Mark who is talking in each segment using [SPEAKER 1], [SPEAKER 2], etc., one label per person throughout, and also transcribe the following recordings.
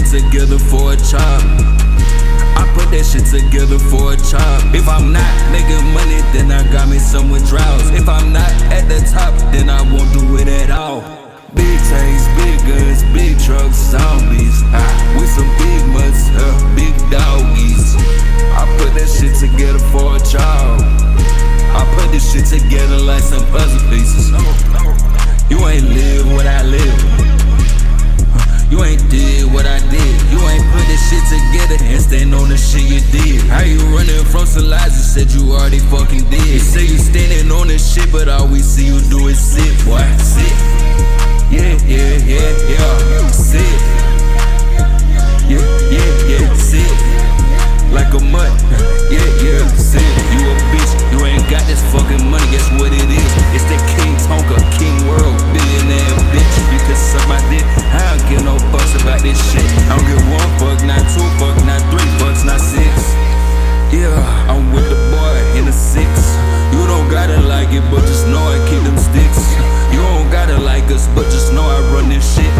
[SPEAKER 1] together for a chop. I put that shit together for a chop. If I'm not making money, then I got me somewhere drowse. If I'm not at the top, then I won't do it at all. Big tanks, big guns, big trucks, zombies. With some big mutts, big doggies. I put that shit together for a child. I put this shit together like some puzzle pieces. You ain't live what I live. You ain't did what I did. You ain't put this shit together and stand on the shit you did. How you running from Saliza? Said you already fucking did. You say you standing on this shit, but all we see you do is sit, boy. Sit. Yeah, yeah, yeah, yeah. Sit. Yeah, yeah, yeah. Sit. Like a mutt. Yeah, yeah. Sit. You a bitch. You ain't got this fucking money. Guess what it is? It's that King Tonka, King World, billionaire bitch. You can suck my dick. I don't give no fucks about this shit. I don't give one fuck, not two fuck, not three fucks, not six. Yeah, I'm with the boy in the six. You don't gotta like it, but just know I keep them sticks. You don't gotta like us, but just know I run this shit.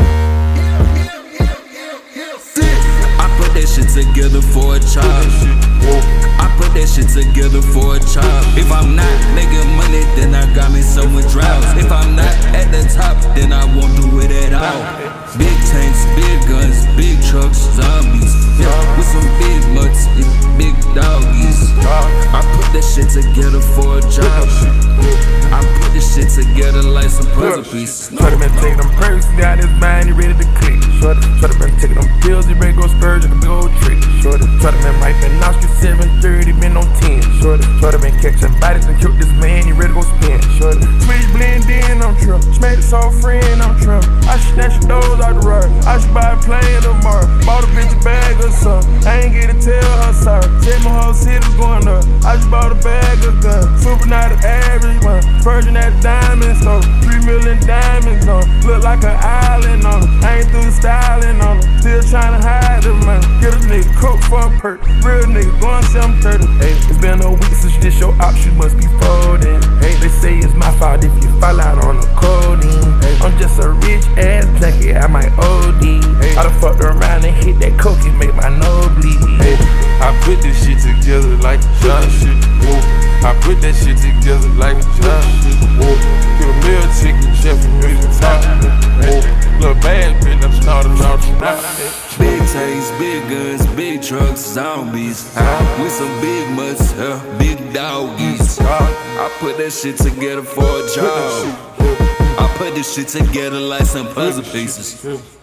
[SPEAKER 1] I put that shit together for a chop. I put that shit together for a chop. If I'm not making money, then I got me somewhere drowse. If I'm not at the top, then I won't do it at all. Big tanks, big guns, big trucks, zombies. With some big mutts, big doggies. I put that shit together for a job. I put this shit together like some puzzle pieces.
[SPEAKER 2] Shorty been taking them perks, got his mind, he ready to click. Shorty been taking them pills, he ready to go spurge with a big old trick. Shorty been wiping Oscar 730, been on 10. Shorty been catching bodies and killed this man, he ready to go spin. Shorty switch blend in, I'm Trump. Made it so friend, I'm Trump. I should snatch your doors out the rug. I should buy a plane tomorrow. Bought a bitch a bag or something. I ain't get to tell her sorry. Tell my whole city's going up. I just bought a bag of guns. Super not the average one. Virgin at the diamond store. 3 million diamonds on. Look like an island on them. I ain't through the styling on them. Still trying to hide the money. Get a nigga coke for a perk. Real nigga going 730. Hey, it's been a week since this your option must be folding. Hey, they say it's my fault if you fall out on the codeine. Hey, I'm just a rich ass junkie, I might OD. Hey, I done fucked around and hit that coke and make my nose bleed.
[SPEAKER 3] Hey, I put this shit together like a John shit. Whoa. I put that shit together like a John shit. Whoa. Get a meal ticket, chef and music top. Whoa. Little bad bitch, I'm starting off tonight.
[SPEAKER 1] Big tanks, big guns, big trucks, zombies. With some big mutts, big doggies. I put that shit together for a job. I put this shit together like some puzzle pieces.